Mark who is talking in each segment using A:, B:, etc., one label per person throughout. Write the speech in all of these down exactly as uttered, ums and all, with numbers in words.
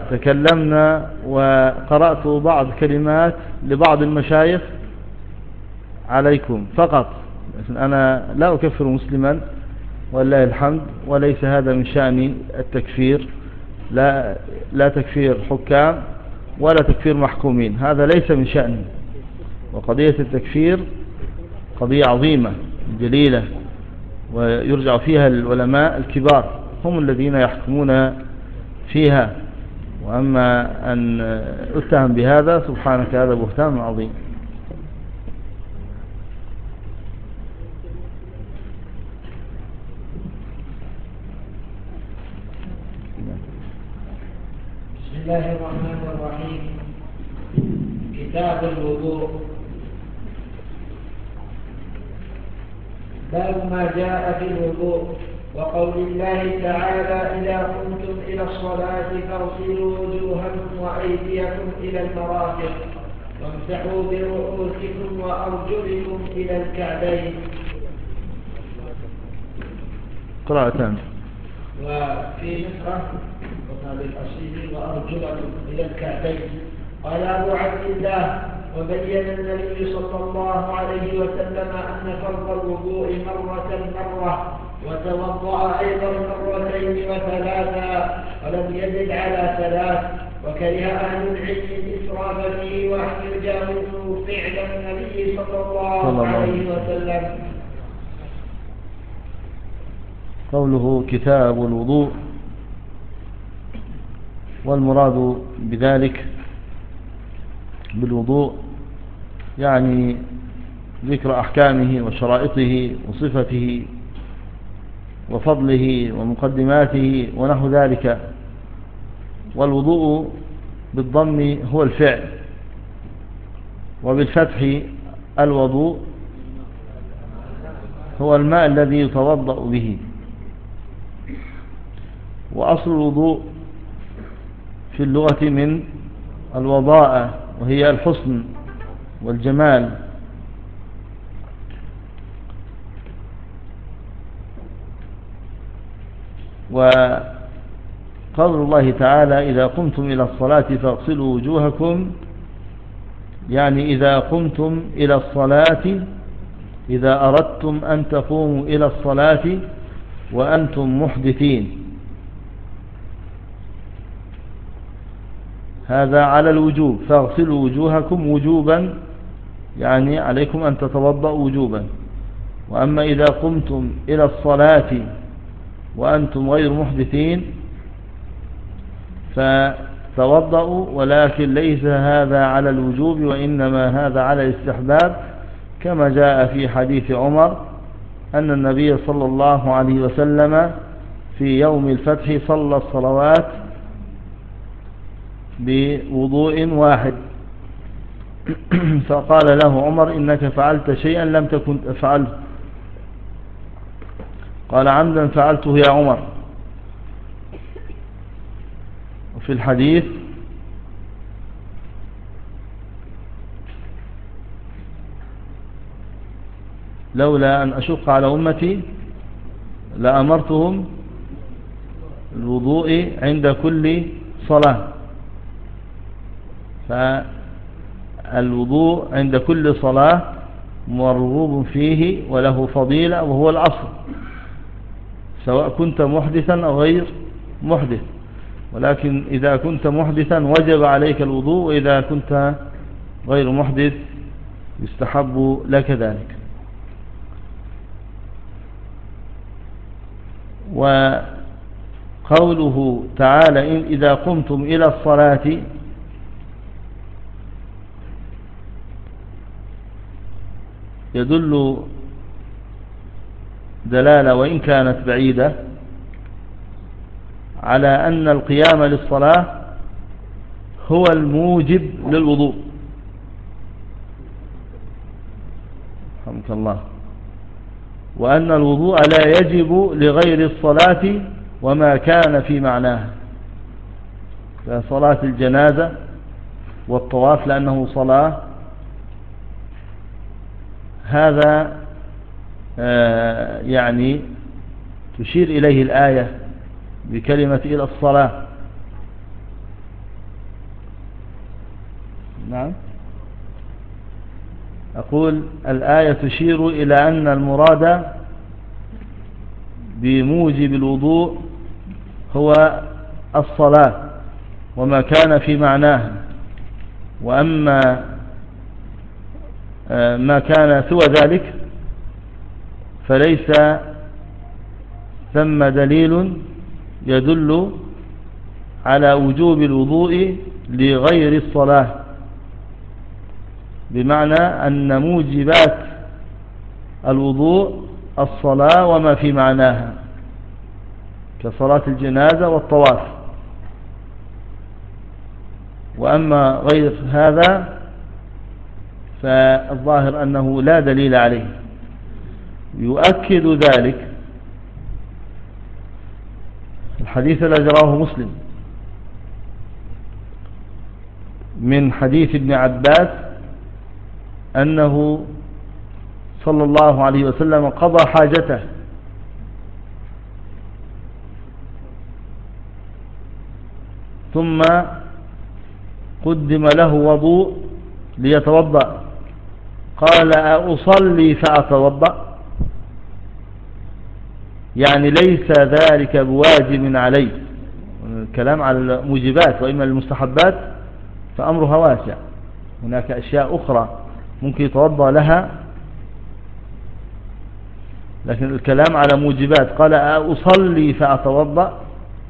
A: تكلمنا وقرأت بعض كلمات لبعض المشايخ عليكم فقط. أنا لا أكفر مسلما ولله الحمد، وليس هذا من شأن التكفير، لا, لا تكفير حكام ولا تكفير محكومين، هذا ليس من شأني. وقضية التكفير قضية عظيمة جليلة، ويرجع فيها العلماء الكبار، هم الذين يحكمون فيها. وأما أن أتهم بهذا سبحانك هذا بهتان عظيم.
B: بسم الله الرحمن الرحيم. كتاب الوضوء. باب ما جاء في الوضوء. وقول الله تعالى: إذا قمتم إلى الصلاة فاغسلوا وجوهكم وأيديكم إلى المرافق وامسحوا برؤوسكم وأرجلكم إلى الكعبين.
A: قراءتان.
B: وفي نسخة للأصيل وأرجلكم إلى الكعبين. قال أبو عبد الله: وبين النبي صلى الله عليه وسلم أن فرض الوضوء مرة مرة، وتوضأ أيضا مرتين وثلاثا، ولم يزد على ثلاث. وكره أهل العلم الإسراف فيه وأن يجاوزوا فعل النبي صلى الله عليه وسلم.
A: قوله كتاب الوضوء، والمراد بذلك بالوضوء يعني ذكر أحكامه وشرائطه وصفته وفضله ومقدماته ونحو ذلك. والوضوء بالضم هو الفعل، وبالفتح الوضوء هو الماء الذي يتوضأ به. وأصل الوضوء في اللغة من الوضاءة، وهي الحسن والجمال. وقول الله تعالى: إذا قمتم إلى الصلاة فاغسلوا وجوهكم، يعني إذا قمتم إلى الصلاة، إذا أردتم أن تقوموا إلى الصلاة وأنتم محدثين، هذا على الوجوب. فاغسلوا وجوهكم وجوبا، يعني عليكم أن تتوضأوا وجوبا. وأما إذا قمتم إلى الصلاة وأنتم غير محدثين فتوضأوا، ولكن ليس هذا على الوجوب، وإنما هذا على الاستحباب، كما جاء في حديث عمر أن النبي صلى الله عليه وسلم في يوم الفتح صلى الصلوات بوضوء واحد، فقال له عمر: إنك فعلت شيئا لم تكن تفعله. قال: عمدا فعلته يا عمر. وفي الحديث: لولا أن أشق على أمتي لأمرتهم الوضوء عند كل صلاة. فالوضوء عند كل صلاة مرغوب فيه وله فضيلة، وهو الأصل، سواء كنت محدثا أو غير محدث. ولكن إذا كنت محدثا وجب عليك الوضوء، وإذا كنت غير محدث يستحب لك ذلك. وقوله تعالى: إن إذا قمتم إلى الصلاة، يدل دلالة وإن كانت بعيدة على أن القيام للصلاة هو الموجب للوضوء. رحمك الله. وأن الوضوء لا يجب لغير الصلاة وما كان في معناها، كصلاة الجنازة والطواف، لأنه صلاة. هذا آه يعني تشير إليه الآية بكلمة إلى الصلاة. نعم. أقول الآية تشير إلى أن المراد بموجب الوضوء هو الصلاة وما كان في معناه، وأما ما كان سوى ذلك فليس ثم دليل يدل على وجوب الوضوء لغير الصلاة، بمعنى أن موجبات الوضوء الصلاة وما في معناها كصلاة الجنازة والطواف. وأما غير هذا فالظاهر أنه لا دليل عليه. يؤكد ذلك الحديث الذي رواه مسلم من حديث ابن عباس أنه صلى الله عليه وسلم قضى حاجته ثم قدم له وضوء ليتوضأ، قال أصلي فأتوضأ، يعني ليس ذلك بواجب علي. الكلام على الموجبات، وإما المستحبات فأمرها واسع، هناك أشياء أخرى ممكن يتوضأ لها، لكن الكلام على موجبات. قال أصلي فأتوضأ.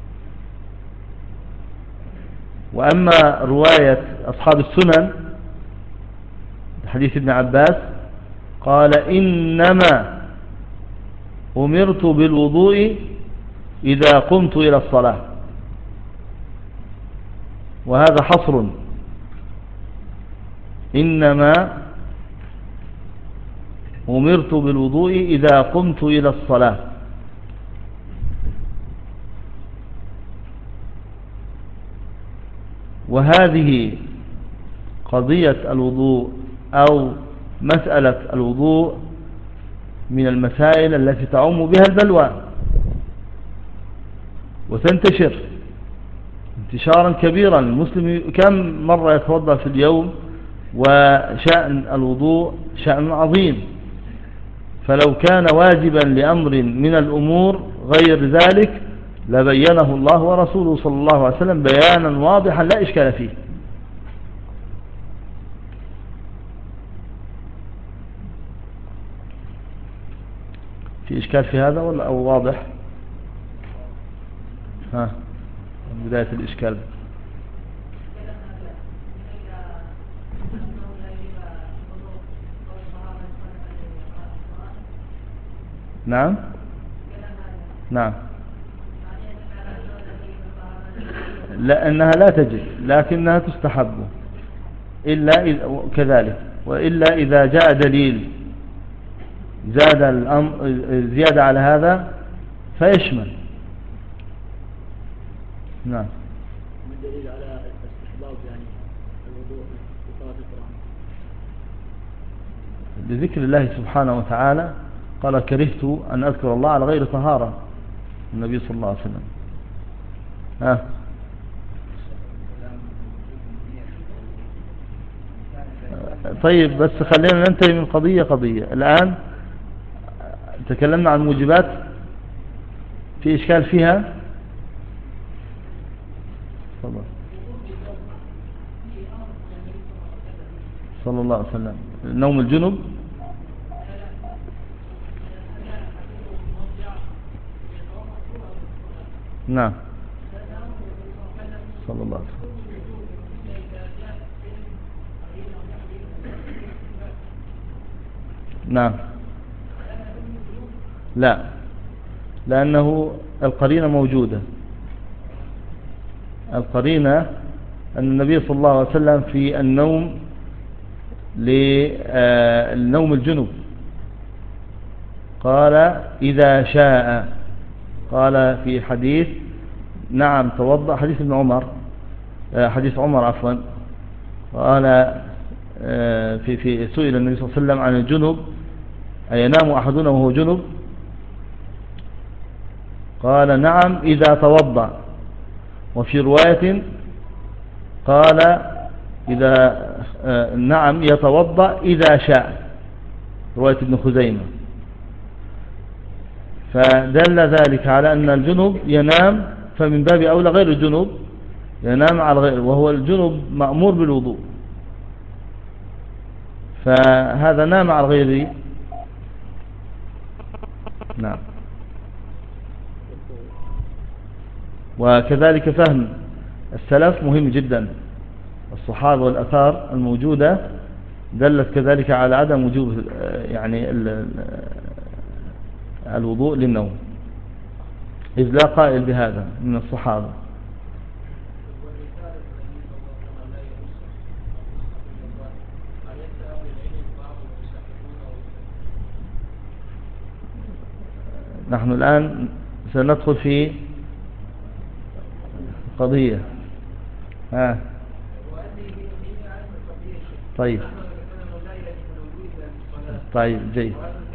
A: وأما رواية أصحاب السنن حديث ابن عباس قال إنما أمرت بالوضوء إذا قمت إلى الصلاة، وهذا حصر، إنما أمرت بالوضوء إذا قمت إلى الصلاة. وهذه قضية الوضوء أو مسألة الوضوء من المسائل التي تعم بها البلوى وتنتشر انتشارا كبيرا. المسلم كم مرة يتوضأ في اليوم، وشأن الوضوء شأن عظيم، فلو كان واجبا لأمر من الأمور غير ذلك لبينه الله ورسوله صلى الله عليه وسلم بيانا واضحا لا إشكال فيه. في إشكال في هذا ولا أو واضح؟ ها بداية الإشكال. نعم نعم لأنها لا تجب لكنها تستحب إلا إذا كذلك، وإلا إذا جاء دليل زاد الأمر زيادة على هذا فيشمل. نعم.
C: من دليل على استحباب يعني الوضوء في صلاة القرآن؟
A: بذكر الله سبحانه وتعالى قال كرهت أن أذكر الله على غير طهارة النبي صلى الله عليه وسلم. ها طيب بس خلينا ننتهي من قضية قضية. الآن تكلمنا عن موجبات، في إشكال فيها؟ تفضل. صلى الله عليه وسلم نوم الجنب. نعم صلى الله عليه وسلم. نعم لا، لأنه القرينة موجودة. القرينة أن النبي صلى الله عليه وسلم في النوم للنوم الجنب قال إذا شاء، قال في حديث نعم توضأ، حديث ابن عمر، حديث عمر عفوا، قال في في سئل النبي صلى الله عليه وسلم عن الجنب أينام أحدنا وهو جنب؟ قال نعم إذا توضأ. وفي رواية قال إذا آه نعم يتوضأ إذا شاء، رواية ابن خزيمة. فدل ذلك على أن الجنب ينام، فمن باب أولى غير الجنب ينام على غير، وهو الجنب مأمور بالوضوء، فهذا نام على غيره. نعم. وكذلك فهم السلف مهم جدا، الصحابة والأثار الموجودة دلت كذلك على عدم وجوب يعني الوضوء للنوم، إذ لا قائل بهذا من الصحابة. نحن الآن سندخل في قضية. ها. طيب طيب جيد.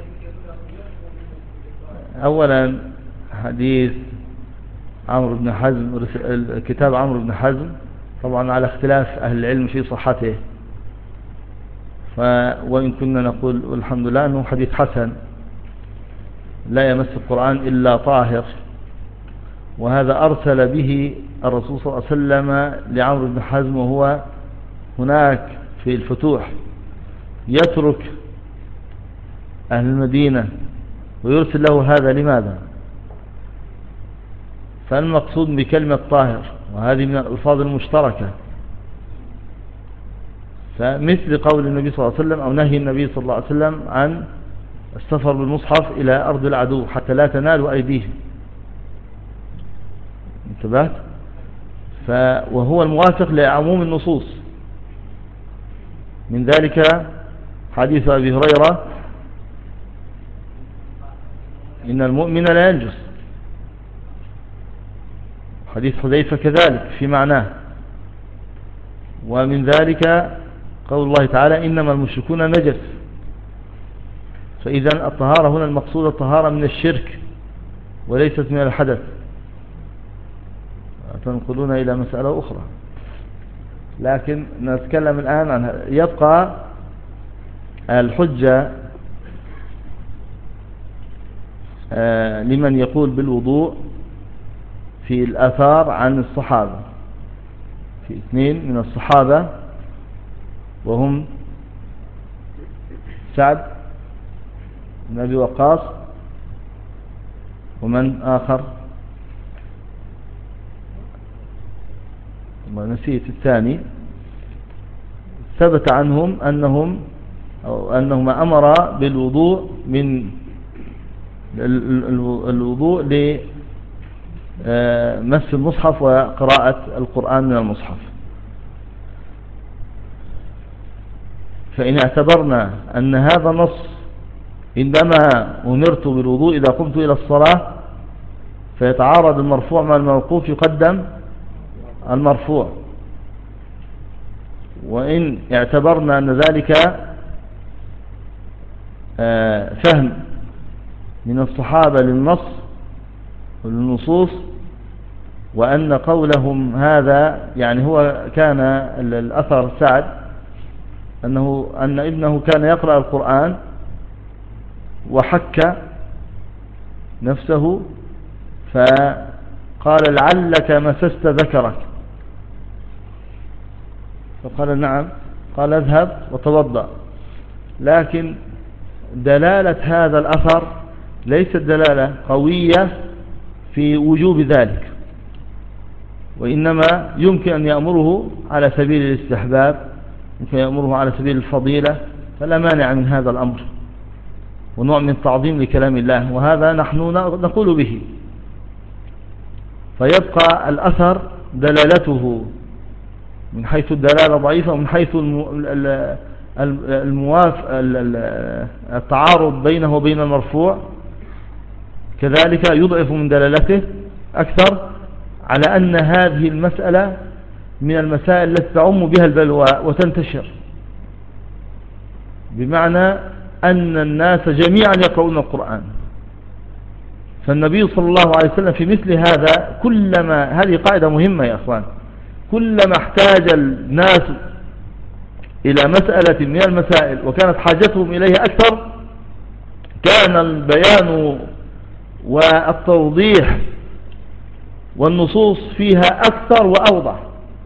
A: أولا حديث عمرو بن حزم، كتاب عمرو بن حزم طبعا على اختلاف أهل العلم في صحته، وإن كنا نقول والحمد لله أنه حديث حسن لا يمس القرآن إلا طاهر، وهذا أرسل به الرسول صلى الله عليه وسلم لعمرو بن حزم وهو هناك في الفتوح، يترك أهل المدينة ويرسل له هذا. لماذا؟ فالمقصود بكلمة طاهر، وهذه من الألفاظ المشتركة، فمثل قول النبي صلى الله عليه وسلم أو نهي النبي صلى الله عليه وسلم عن السفر بالمصحف إلى أرض العدو حتى لا تنالوا أيديهم. انتبهت؟ وهو الموافق لعموم النصوص، من ذلك حديث أبي هريرة إن المؤمن لا ينجس، حديث حذيفة كذلك في معناه، ومن ذلك قول الله تعالى إنما المشركون نجس. فإذا الطهارة هنا المقصود الطهارة من الشرك وليست من الحدث. تنقلون إلى مسألة أخرى، لكن نتكلم الآن عنها. يبقى الحجة لمن يقول بالوضوء في الآثار عن الصحابة، في اثنين من الصحابة وهم سعد بن أبي وقاص ومن آخر ما نسيت الثاني، ثبت عنهم أنهم أو أنهما أمر بالوضوء من الوضوء لمس المصحف وقراءة القرآن من المصحف. فإن اعتبرنا أن هذا النص عندما أمرت بالوضوء إذا قمت إلى الصلاة فيتعارض المرفوع مع الموقوف يقدم المرفوع، وإن اعتبرنا أن ذلك فهم من الصحابة للنص والنصوص، وأن قولهم هذا يعني هو كان الأثر سعد أنه أن ابنه كان يقرأ القرآن وحك نفسه فقال لعلك مسست ذكرك، فقال نعم، قال اذهب وتوضأ. لكن دلالة هذا الأثر ليست دلالة قوية في وجوب ذلك، وإنما يمكن أن يأمره على سبيل الاستحباب، يمكن يأمره على سبيل الفضيلة، فلا مانع من هذا الأمر، ونوع من تعظيم لكلام الله، وهذا نحن نقول به. فيبقى الأثر دلالته من حيث الدلالة ضعيفة، ومن حيث المواف التعارض بينه وبين المرفوع كذلك يضعف من دلالته أكثر، على أن هذه المسألة من المسائل التي تعم بها البلوى وتنتشر، بمعنى أن الناس جميعا يقرؤون القرآن. فالنبي صلى الله عليه وسلم في مثل هذا كلما، هذه قاعدة مهمة يا أخوان، كلما احتاج الناس إلى مسألة من المسائل وكانت حاجتهم إليها أكثر، كان البيان والتوضيح والنصوص فيها أكثر وأوضح.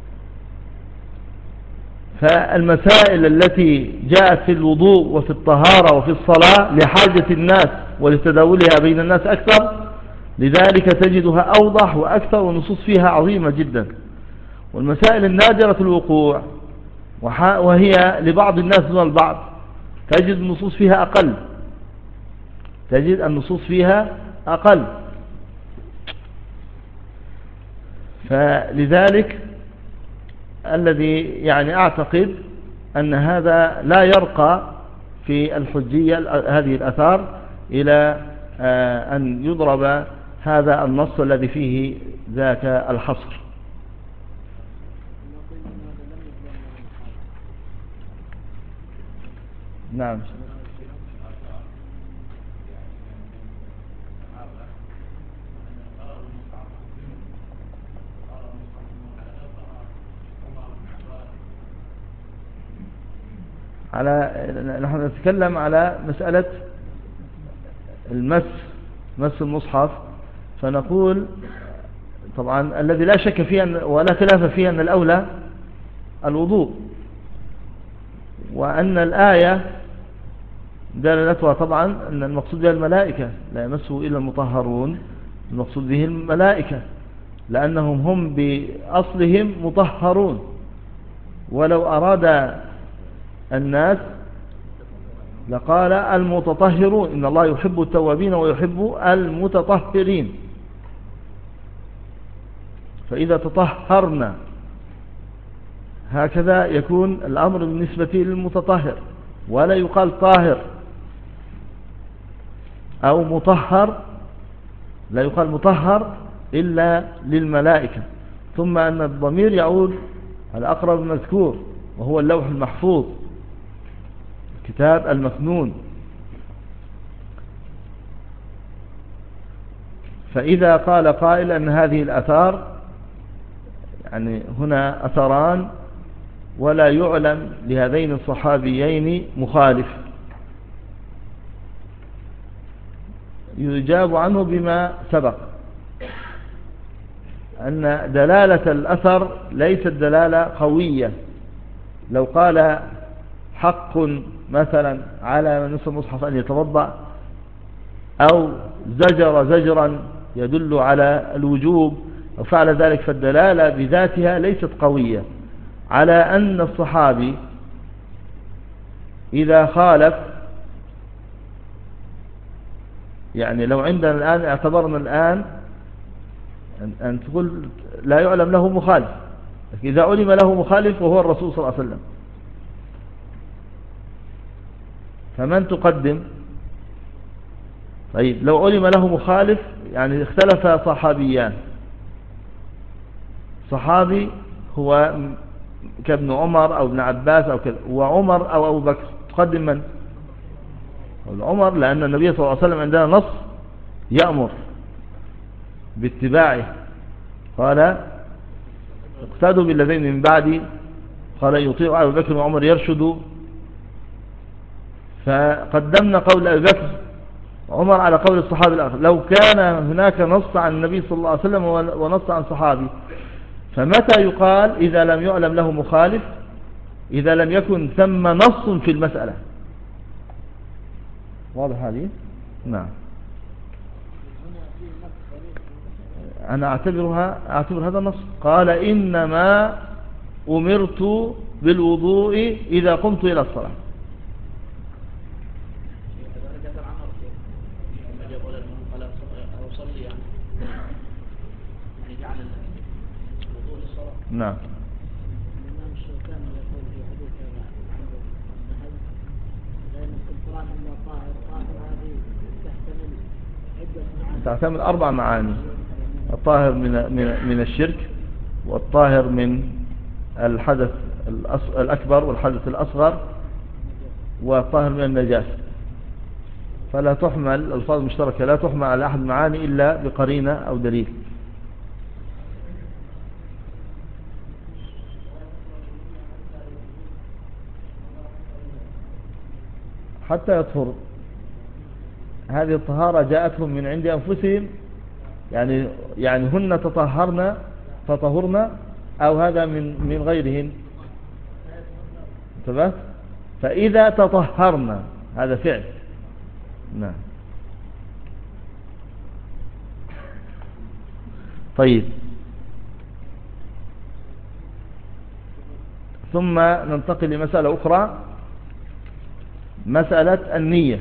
A: فالمسائل التي جاءت في الوضوء وفي الطهارة وفي الصلاة لحاجة الناس ولتداولها بين الناس أكثر، لذلك تجدها أوضح وأكثر والنصوص فيها عظيمة جدا. والمسائل النادرة الوقوع وهي لبعض الناس دون البعض تجد النصوص فيها أقل تجد النصوص فيها أقل فلذلك الذي يعني أعتقد أن هذا لا يرقى في الحجية هذه الأثار إلى أن يضرب هذا النص الذي فيه ذاك الحصر. نعم. على نحن نتكلم على مسألة المس مس المصحف، فنقول طبعا الذي لا شك فيه ولا خلاف فيه أن الأولى الوضوء، وأن الآية دلالتها طبعا أن المقصود بها الملائكة، لا يمسه إلا المطهرون، المقصود به الملائكة لأنهم هم بأصلهم مطهرون. ولو أراد الناس لقال المتطهرون، إن الله يحب التوابين ويحب المتطهرين. فإذا تطهرنا هكذا يكون الأمر بالنسبة للمتطهر، ولا يقال طاهر أو مطهر، لا يقال مطهر إلا للملائكة. ثم أن الضمير يعود على أقرب المذكور وهو اللوح المحفوظ، الكتاب المكنون. فإذا قال قائل أن هذه الأثار يعني هنا أثران ولا يعلم لهذين الصحابيين مخالف، يجاب عنه بما سبق أن دلالة الأثر ليست دلالة قوية. لو قال حق مثلا على من نصف المصحف أن يتوضأ، أو زجر زجرا يدل على الوجوب أو فعل ذلك، فالدلالة بذاتها ليست قوية على أن الصحابي إذا خالف، يعني لو عندنا الآن اعتبرنا الآن أن تقول لا يعلم له مخالف، إذا علم له مخالف وهو الرسول صلى الله عليه وسلم فمن تقدم؟ طيب لو علم له مخالف يعني اختلف صحابيان، صحابي هو كابن عمر أو ابن عباس أو كذا، وعمر أو أبو بكر، تقدم من؟ عمر، لأن النبي صلى الله عليه وسلم عندنا نص يأمر باتباعه، قال اقتدوا بالذين من بعدي، قال يطيع أبو بكر وعمر يرشد، فقدمنا قول أبي بكر وعمر على قول الصحابي الآخر. لو كان هناك نص عن النبي صلى الله عليه وسلم ونص عن صحابي، فمتى يقال إذا لم يعلم له مخالف؟ إذا لم يكن ثم نص في المسألة. واضح هذه؟ نعم. أنا أعتبرها أعتبر هذا النص، قال إنما أمرت بالوضوء إذا قمت إلى الصلاة. نعم.
C: الإمام الشوكاني يقول في حديث عنده النهي لأن في القرآن إلا طاهر، طاهر هذه تحتمل عدة معاني،
A: تعتمد أربع معاني: الطاهر من من من الشرك، والطاهر من الحدث الأكبر والحدث الأصغر، والطاهر من النجاسة. فلا تحمل الألفاظ المشتركة لا تحمل على أحد معاني إلا بقرينة أو دليل. حتى يطهر. هذه الطهارة جاءتهم من عند أنفسهم، يعني يعني هن تطهرن فطهرن، أو هذا من من غيرهن. انتبهت؟ فإذا تطهرن هذا فعل. نعم. طيب، ثم ننتقل لمسألة أخرى، مسألة النية.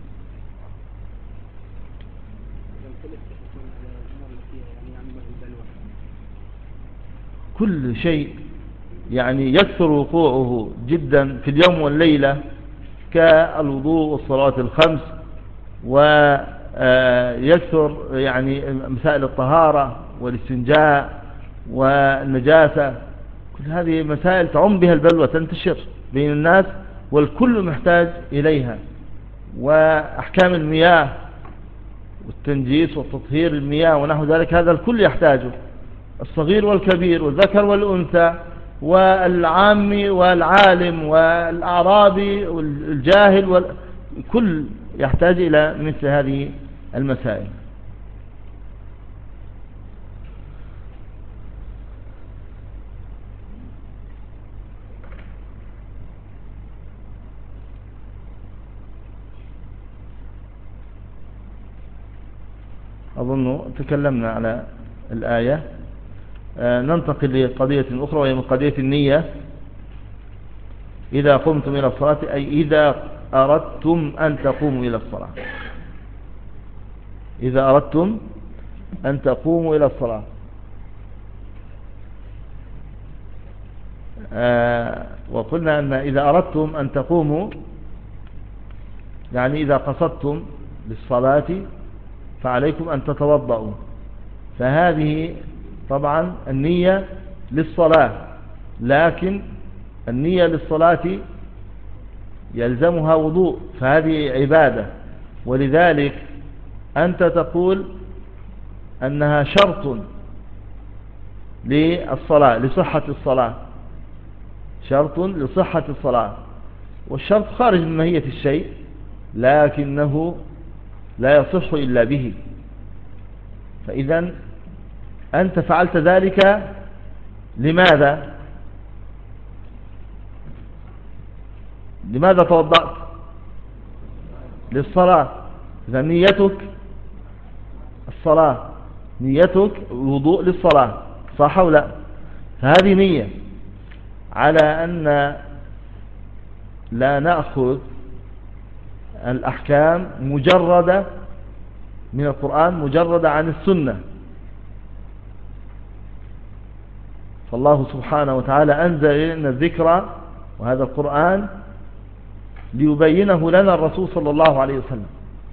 A: كل شيء يعني يكثر وقوعه جدا في اليوم والليلة كالوضوء والصلاة الخمس، ويكثر يعني مسائل الطهارة والاستنجاء والنجاسة، كل هذه مسائل تعم بها البلوى، تنتشر بين الناس والكل محتاج إليها. وأحكام المياه والتنجيس وتطهير المياه ونحو ذلك، هذا الكل يحتاجه، الصغير والكبير والذكر والأنثى والعام والعالم والأعرابي والجاهل، والكل يحتاج إلى مثل هذه المسائل. أظن تكلمنا على الآية. آه ننتقل لقضية أخرى، وهي من قضية النية. إذا قمتم إلى الصلاة، أي إذا أردتم أن تقوموا إلى الصلاة. إذا أردتم أن تقوموا إلى الصلاة. آه وقلنا أن إذا أردتم أن تقوموا يعني إذا قصدتم للصلاة فعليكم أن تتوضأوا. فهذه طبعا النية للصلاة، لكن النية للصلاة يلزمها وضوء، فهذه عبادة، ولذلك أنت تقول أنها شرط للصلاة، لصحة الصلاة، شرط لصحة الصلاة. والشرط خارج من ماهية الشيء، لكنه لا يصح إلا به. فإذا أنت فعلت ذلك لماذا؟ لماذا توضأت؟ للصلاة. إذا نيتك الصلاة، نيتك وضوء للصلاة، صح أو لا؟ فهذه نية. على أن لا نأخذ الأحكام مجردة من القرآن، مجردة عن السنة. فالله سبحانه وتعالى أنزل إلينا الذكر وهذا القرآن ليبينه لنا الرسول صلى الله عليه وسلم.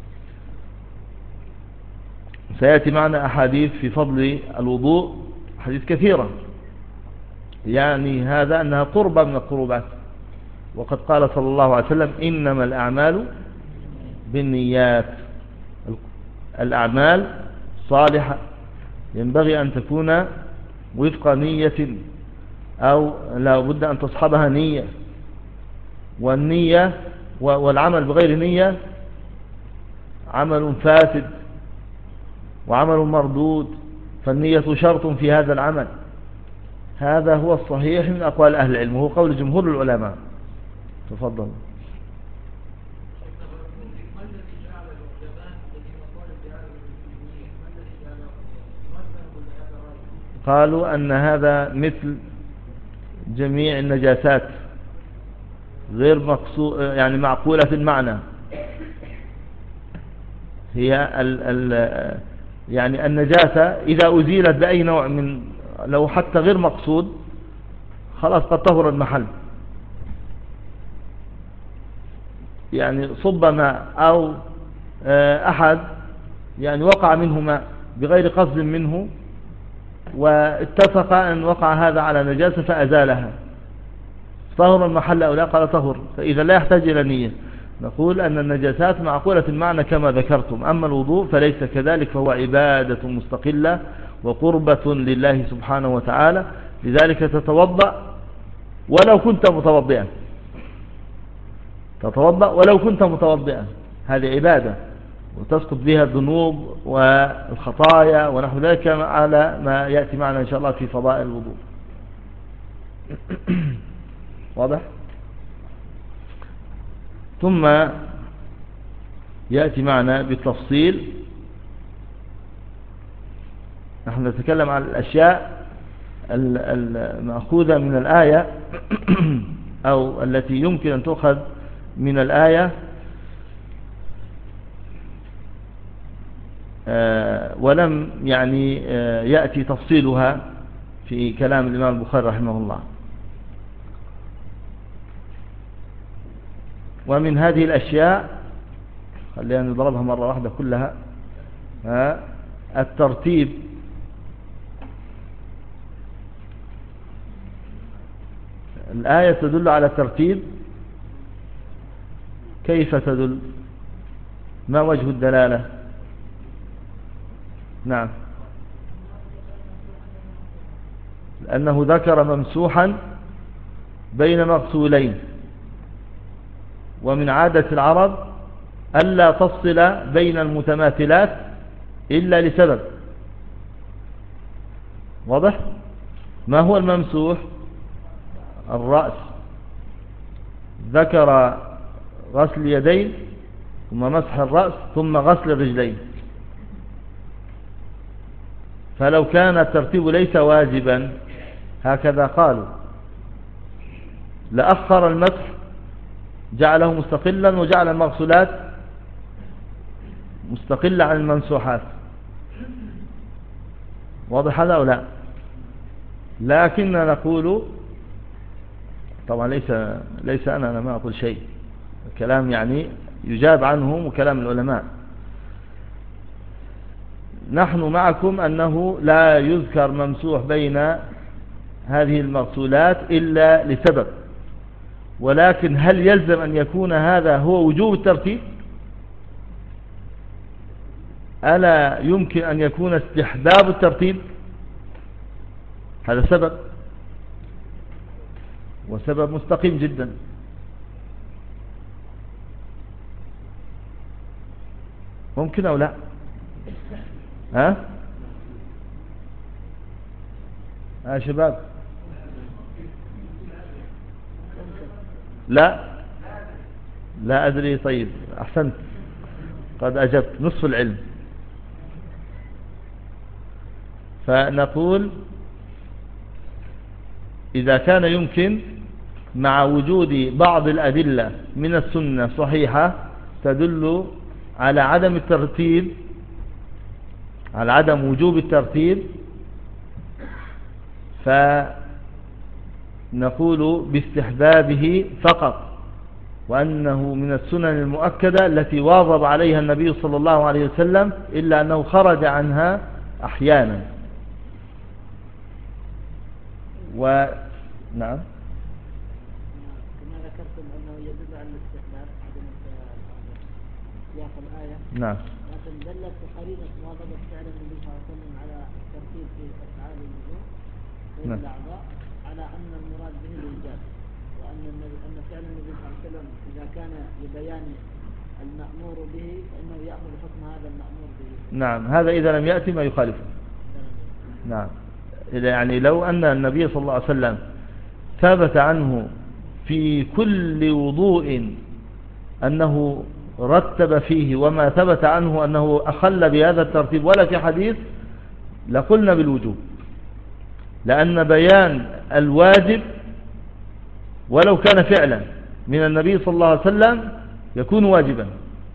A: سيأتي معنا أحاديث في فضل الوضوء، حديث كثيرة، يعني هذا أنها قربة من القربات. وقد قال صلى الله عليه وسلم: إنما الأعمال بالنيات. الأعمال صالحة ينبغي أن تكون وفق نية، أو لا بد أن تصحبها نية. والنية والعمل بغير نية عمل فاسد وعمل مردود، فالنية شرط في هذا العمل. هذا هو الصحيح من أقوال أهل العلم، وهو قول جمهور العلماء. تفضل. قالوا أن هذا مثل جميع النجاسات، غير مقصود يعني معقولة المعنى. هي ال ال يعني النجاسة إذا أزيلت بأي نوع من، لو حتى غير مقصود، خلاص قد طهر المحل. يعني صب ماء أو أحد يعني وقع منه ماء بغير قصد منه، واتفق أن وقع هذا على نجاسة فأزالها، طهر المحل أو لا؟ قال طهر. فإذا لا يحتاج إلى نية. نقول أن النجاسات معقولة المعنى كما ذكرتم. أما الوضوء فليس كذلك، فهو عبادة مستقلة وقربة لله سبحانه وتعالى. لذلك تتوضأ ولو كنت متوضئا. تتوضأ ولو كنت متوضئا، هذه عبادة وتسقط بها الذنوب والخطايا ونحو ذلك على ما يأتي معنا إن شاء الله في فضائل الوضوء. واضح؟ ثم يأتي معنا بالتفصيل، نحن نتكلم عن الأشياء المأخوذة من الآية أو التي يمكن أن تؤخذ من الآية ولم يعني يأتي تفصيلها في كلام الإمام البخاري رحمه الله. ومن هذه الأشياء خلينا نضربها مرة واحدة كلها، الترتيب. الآية تدل على الترتيب، كيف تدل؟ ما وجه الدلالة؟ نعم، لأنه ذكر ممسوحا بين مغسولين، ومن عادة العرب ألا تفصل بين المتماثلات إلا لسبب. واضح؟ ما هو الممسوح؟ الرأس، ذكر غسل اليدين ثم مسح الرأس ثم غسل الرجلين. فلو كان الترتيب ليس واجبا هكذا قالوا لأخر المسح، جعله مستقلا وجعل المغسولات مستقلة عن الممسوحات. واضح هذا أو لا؟ لكننا نقول طبعا ليس ليس أنا أنا ما أقول شيء، الكلام يعني يجاب عنه وكلام العلماء. نحن معكم أنه لا يذكر ممسوح بين هذه المغسولات إلا لسبب، ولكن هل يلزم أن يكون هذا هو وجوب الترتيب؟ ألا يمكن أن يكون استحباب الترتيب؟ هذا سبب، وسبب مستقيم جدا. ممكن أو لا؟ ها؟ ها شباب؟ لا لا أدري. طيب أحسنت، قد أجبت نصف العلم. فنقول إذا كان يمكن مع وجود بعض الأدلة من السنة صحيحة تدل على عدم الترتيب، على عدم وجوب الترتيب، فنقول باستحبابه فقط، وأنه من السنن المؤكدة التي واظب عليها النبي صلى الله عليه وسلم، إلا أنه خرج عنها أحيانا. ونعم،
C: كما ذكرتم أنه يدل على الاستحباب عدم سياق الآية.
A: نعم،
C: لكن دلت قرينة مواظبة فعل النبي صلى الله عليه وسلم على الترتيب في أفعال الوضوء بين
A: نعم.
C: الأعضاء على أن المراد به الإيجاب، وأن النبي أن فعل النبي صلى الله عليه وسلم إذا كان لبيان المأمور به فإنه يأخذ حكم هذا المأمور به.
A: نعم، هذا إذا لم يأتي ما يخالفه. نعم، يعني لو أن النبي صلى الله عليه وسلم ثبت عنه في كل وضوء أنه رتب فيه وما ثبت عنه أنه أخل بهذا الترتيب ولا في حديث لقلنا بالوجوب، لأن بيان الواجب ولو كان فعلا من النبي صلى الله عليه وسلم يكون واجبا.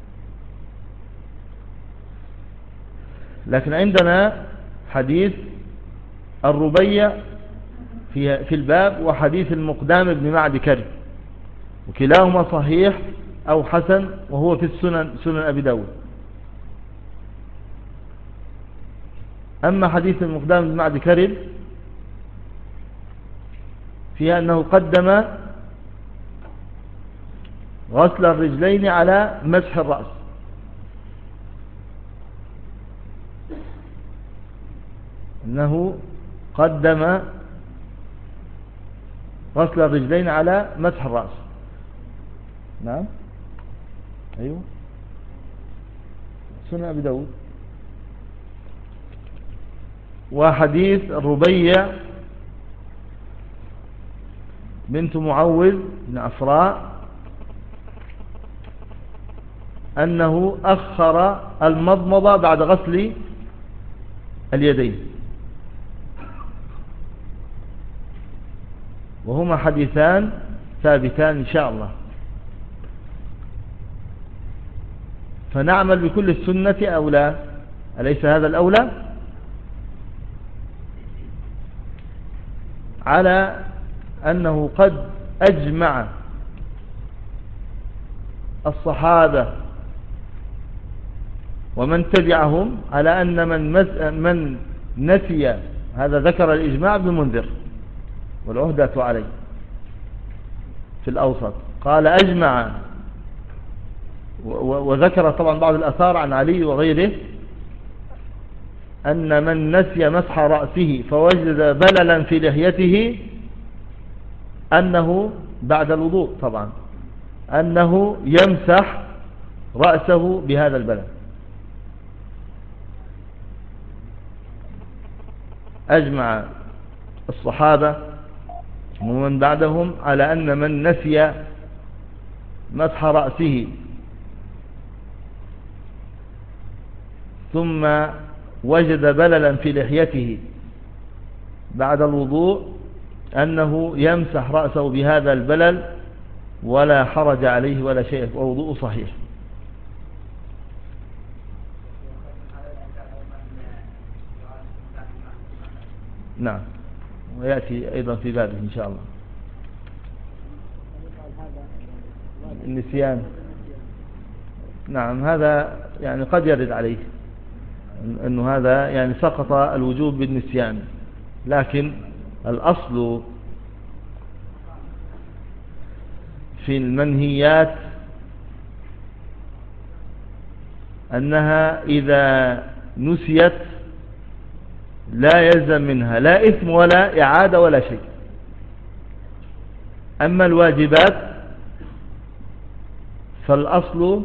A: لكن عندنا حديث الربيع في في الباب وحديث المقدام بن معد كرب، وكلاهما صحيح أو حسن، وهو في السنن سنن أبي داود. أما حديث المقدام بن معد كرب فيها أنه قدم غسل الرجلين على مسح الرأس، أنه قدم غسل الرجلين على مسح الرأس. نعم. أيوة سنن أبي داود. وحديث الربيع بنت معوذ بن عفراء أنه أخر المضمضة بعد غسل اليدين، وهما حديثان ثابتان إن شاء الله، فنعمل بكل السنة أو لا؟ أليس هذا الأولى؟ على أنه قد أجمع الصحابة ومن تبعهم على أن من, من نسي، هذا ذكر الإجماع ابن المنذر والعهدة عليه في الأوسط، قال أجمع، وذكر طبعا بعض الأثار عن علي وغيره أن من نسي مسح رأسه فوجد بللا في لحيته أنه بعد الوضوء طبعا أنه يمسح رأسه بهذا البلل. أجمع الصحابة ومن بعدهم على أن من نسي مسح رأسه ثم وجد بللا في لحيته بعد الوضوء أنه يمسح رأسه بهذا البلل ولا حرج عليه ولا شيء ووضوء صحيح. نعم، ويأتي أيضا في بابه إن شاء الله. النسيان، نعم هذا يعني قد يرد عليه أنه هذا يعني سقط الوجوب بالنسيان، لكن الأصل في المنهيات أنها إذا نسيت لا يلزم منها لا إثم ولا إعادة ولا شيء. أما الواجبات فالأصل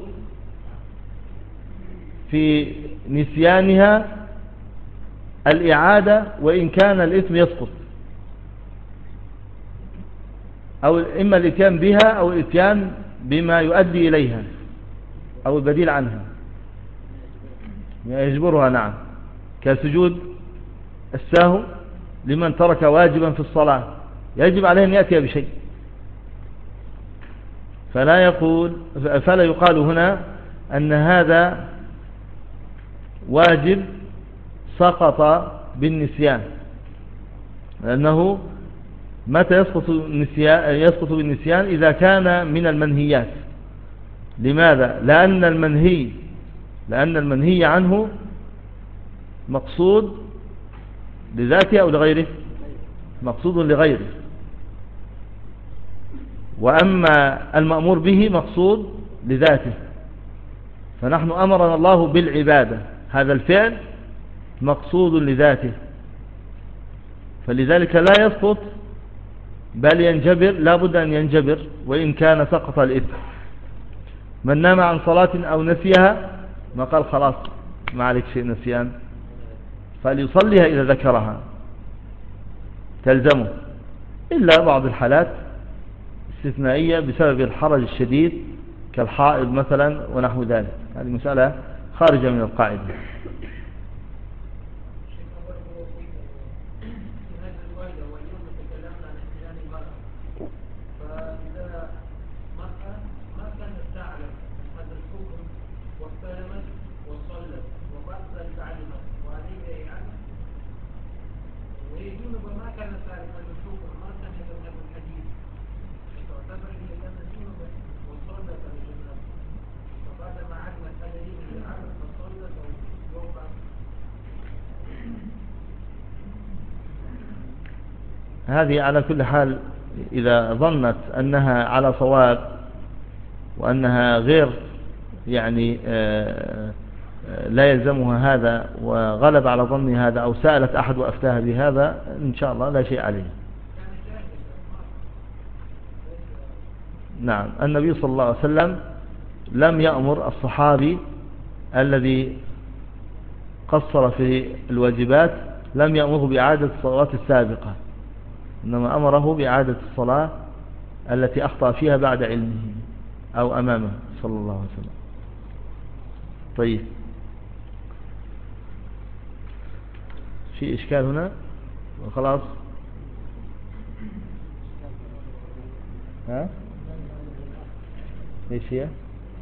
A: في نسيانها الإعادة وإن كان الإثم يسقط، أو إما الإتيان بها أو الإتيان بما يؤدي إليها أو البديل عنها يجبرها. نعم، كسجود السهو لمن ترك واجبا في الصلاة يجب عليه أن يأتي بشيء، فلا يقول فلا يقال هنا أن هذا واجب سقط بالنسيان، لأنه متى يسقط النسيان يسقط بالنسيان إذا كان من المنهيات. لماذا؟ لأن المنهي لأن المنهي عنه مقصود لذاته أو لغيره؟ مقصود لغيره، وأما المأمور به مقصود لذاته. فنحن أمرنا الله بالعبادة، هذا الفعل مقصود لذاته، فلذلك لا يسقط بل ينجبر، لا بد أن ينجبر وإن كان سقط الإثم. من نام عن صلاة أو نسيها ما قال خلاص ما عليك شيء نسيان، فليصليها إذا ذكرها تلزمه، إلا بعض الحالات استثنائية بسبب الحرج الشديد كالحائض مثلا ونحو ذلك، هذه مسألة خارجة من القاعدة. هذه على كل حال إذا ظنت أنها على صواب وأنها غير يعني لا يلزمها هذا وغلب على ظني هذا، أو سألت أحد وأفتاها بهذا، إن شاء الله لا شيء عليه. نعم، النبي صلى الله عليه وسلم لم يأمر الصحابي الذي قصر في الواجبات لم يأمره بإعادة الصلوات السابقة، إنما أمره بإعادة الصلاة التي أخطأ فيها بعد علمه أو أمامه صلى الله عليه وسلم. طيب، في إشكال هنا وخلاص؟ ها؟ ايش هي؟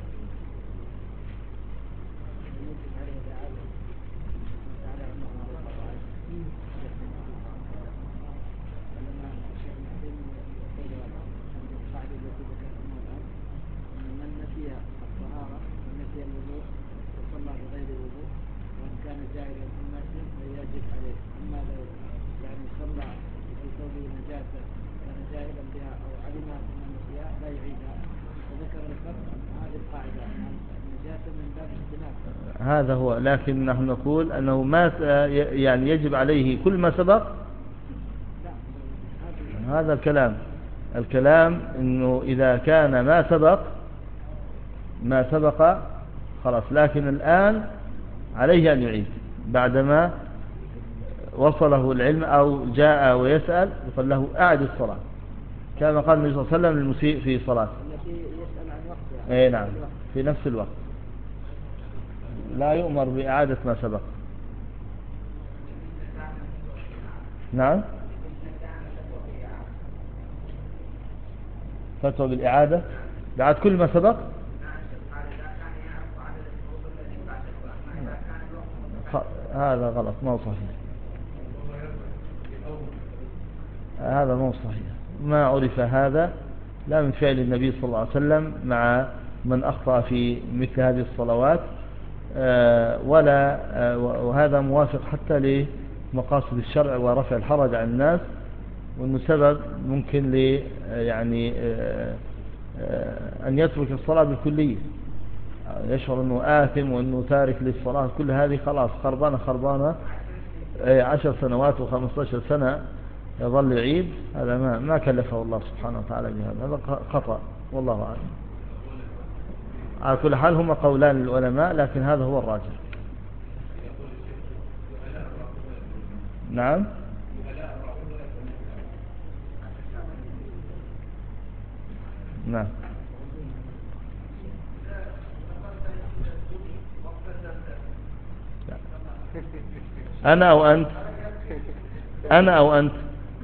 A: هذا هو، لكن نحن نقول أنه ما يعني يجب عليه كل ما سبق. هذا الكلام الكلام أنه إذا كان ما سبق ما سبق خلاص، لكن الآن عليه أن يعيد بعدما وصله العلم أو جاء ويسأل يقول له أعد الصلاة، كما قال النبي صلى الله عليه وسلم للمسيء في صلاته. اي نعم، في نفس الوقت لا يؤمر بإعادة ما سبق. نعم، فتوى بالإعادة بعد كل ما سبق. هذا غلط، ما هو صحيح، هذا ما هو صحيح. ما عرف هذا لا من فعل النبي صلى الله عليه وسلم مع من أخطأ في مثل هذه الصلوات، ولا وهذا موافق حتى لمقاصد الشرع ورفع الحرج عن الناس، وأنه سبب ممكن ل يعني أن يترك الصلاة بالكلية، يشعر أنه آثم وأنه تارك للصلاة، كل هذه خلاص خربانة خربانة عشر سنوات وخمسة عشر سنة يظل يعيد. هذا ما ما كلفه الله سبحانه وتعالى بهذا، هذا خطأ والله أعلم. على كل حال هما قولان للعلماء، لكن هذا هو الراجح. نعم، نعم. أنا أو أنت أنا أو أنت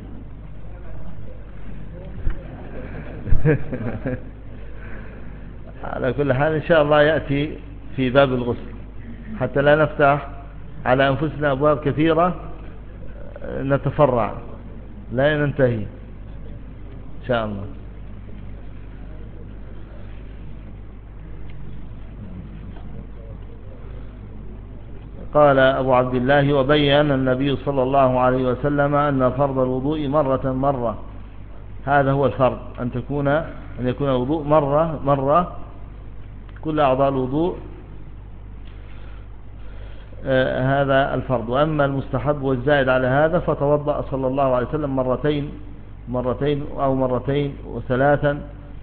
A: على كل حال إن شاء الله يأتي في باب الغسل، حتى لا نفتح على أنفسنا أبواب كثيرة نتفرع لا ننتهي إن شاء الله. قال أبو عبد الله: وبين النبي صلى الله عليه وسلم أن فرض الوضوء مرة مرة، هذا هو الفرض، أن تكون أن يكون الوضوء مرة مرة، كل أعضاء الوضوء، آه هذا الفرض. وأما المستحب والزائد على هذا فتوضأ صلى الله عليه وسلم مرتين مرتين أو مرتين وثلاثا،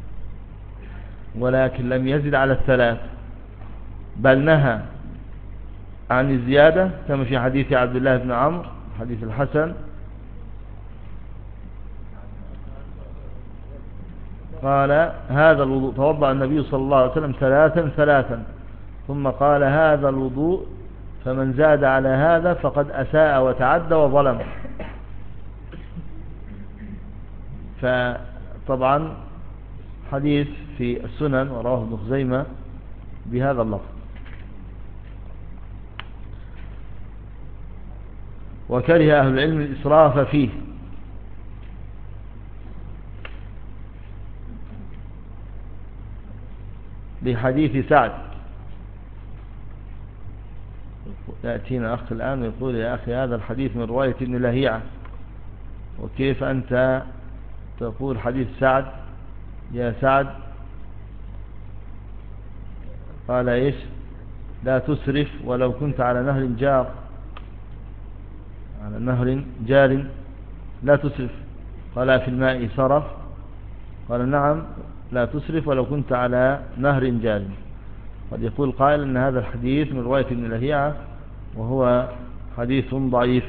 A: ولكن لم يزد على الثلاث، بل نهى عن الزيادة كما في حديث عبد الله بن عمرو حديث الحسن، قال: هذا الوضوء توضأ النبي صلى الله عليه وسلم ثلاثا ثلاثا، ثم قال: هذا الوضوء فمن زاد على هذا فقد أساء وتعدى وظلم. فطبعا حديث في السنن ورواه ابن خزيمة بهذا اللفظ. وكره أهل العلم الإسراف فيه، بحديث سعد. يأتينا أخ الآن ويقول: يا أخي هذا الحديث من رواية ابن لهيعة، وكيف أنت تقول حديث سعد يا سعد؟ قال: إيش؟ لا تسرف ولو كنت على نهر جار، على نهر جار لا تسرف. قال: في الماء سرف؟ قال: نعم لا تسرف ولو كنت على نهر جار. قد يقول قائل أن هذا الحديث من رواية ابن لهيعة وهو حديث ضعيف.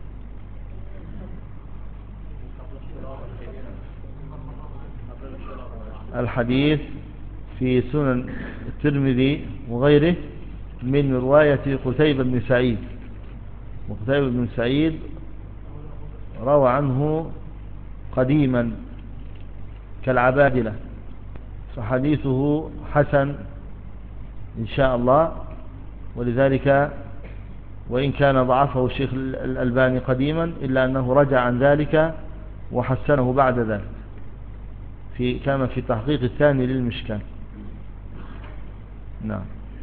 A: الحديث في سنن الترمذي وغيره من رواية قتيبة بن سعيد، وقتيبة بن سعيد روى عنه قديما كالعبادلة، فحديثه حسن إن شاء الله. ولذلك وإن كان ضعفه الشيخ الألباني قديما إلا أنه رجع عن ذلك وحسنه بعد ذلك في كما في تحقيق الثاني للمشكاة. نعم.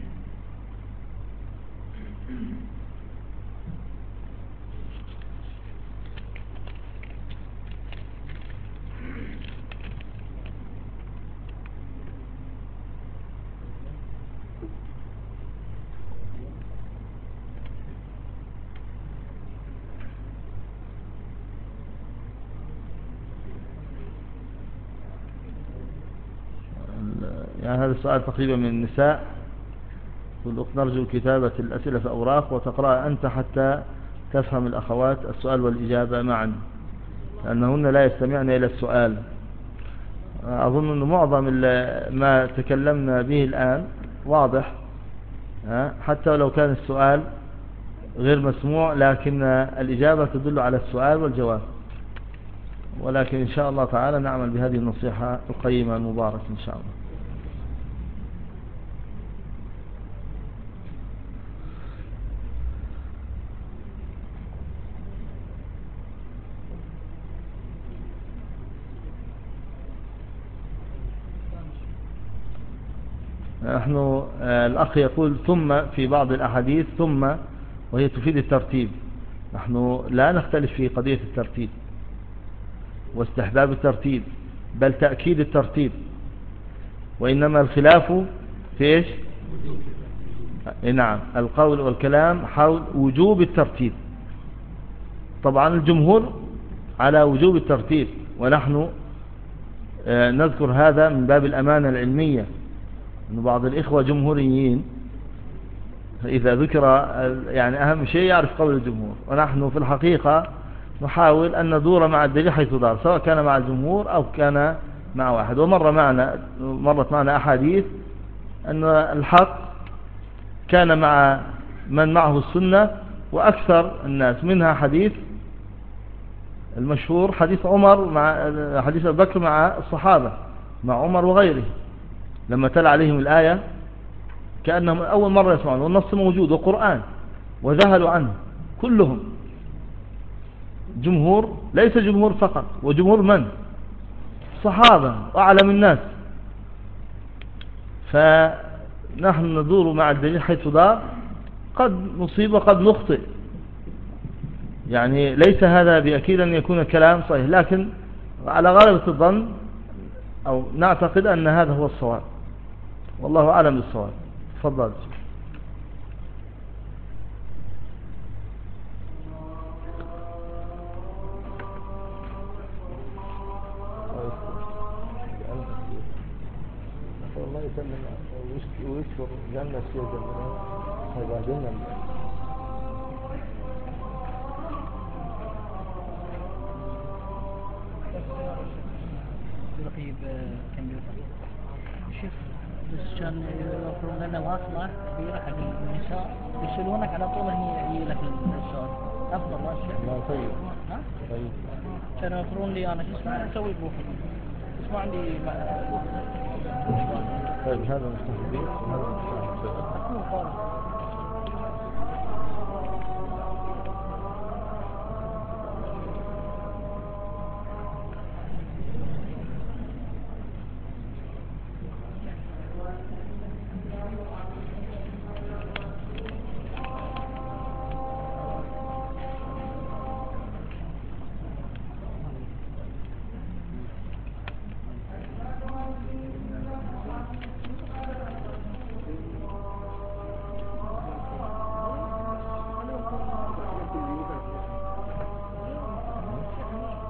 A: يعني هذا السؤال تقريبا من النساء، يقول نرجو كتابة الأسئلة في أوراق وتقرأ أنت حتى تفهم الأخوات السؤال والإجابة معا، لأنهن لا يستمعن إلى السؤال. أظن أن معظم ما تكلمنا به الآن واضح، حتى لو كان السؤال غير مسموع لكن الإجابة تدل على السؤال والجواب. ولكن إن شاء الله تعالى نعمل بهذه النصيحة القيمة المباركة إن شاء الله. نحن الأخ يقول ثم في بعض الأحاديث ثم وهي تفيد الترتيب. نحن لا نختلف في قضية الترتيب واستحباب الترتيب بل تأكيد الترتيب، وإنما الخلاف في إيش؟ نعم، القول والكلام حول وجوب الترتيب. طبعا الجمهور على وجوب الترتيب، ونحن نذكر هذا من باب الأمانة العلمية، أن بعض الإخوة جمهوريين إذا ذكر يعني أهم شيء يعرف قول الجمهور، ونحن في الحقيقة نحاول أن ندور مع الدليل حيث دار، سواء كان مع الجمهور أو كان مع واحد. ومر معنا مرت معنا أحاديث أن الحق كان مع من معه السنة وأكثر الناس، منها حديث المشهور حديث عمر مع حديث أبي بكر مع الصحابة مع عمر وغيره، لما تلا عليهم الآية كأنهم أول مرة يسمعون والنص موجود وقرآن وذهلوا عنه كلهم. جمهور ليس جمهور فقط، وجمهور من؟ صحابة وأعلم الناس. فنحن ندور مع الدليل حيث دار، قد نصيب وقد نخطئ، يعني ليس هذا بأكيد أن يكون الكلام صحيح، لكن على غالبة الظن أو نعتقد أن هذا هو الصواب، والله أعلم بالصواب. تفضل. الله يسلم ويشكر جنة الشيخ جنة هذا جنة.
C: رقيب كمبيوتر شوف، بس كان يوفرون لنا واصلة كبيرة حق النساء يرسلونك على طول هني يجي لك السؤال أفضل. لا شيء.
A: لا طيب.
C: ها؟
A: طيب.
C: كانوا يوفرون لي أنا شو اسمه أسوي بروفي، بس ما عندي مع.
A: طيب هذا مستحيل وهذا مستحيل.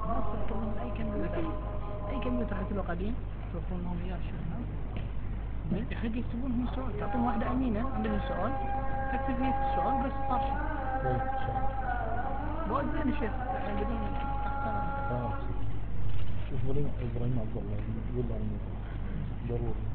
C: أي كمبيوتر حتى لو قديم توفرون لهم إياه. يا أخي يكتبون هم السؤال، تعطون واحدة أمينة عندهم السؤال، تكتب هي السؤال بس طاشة.
A: طيب إن شاء الله.
C: وايد زين يا شيخ، يعني بدون أحسن.
A: خلاص. شوف إبراهيم إبراهيم عبد الله يقول له عنه ضروري.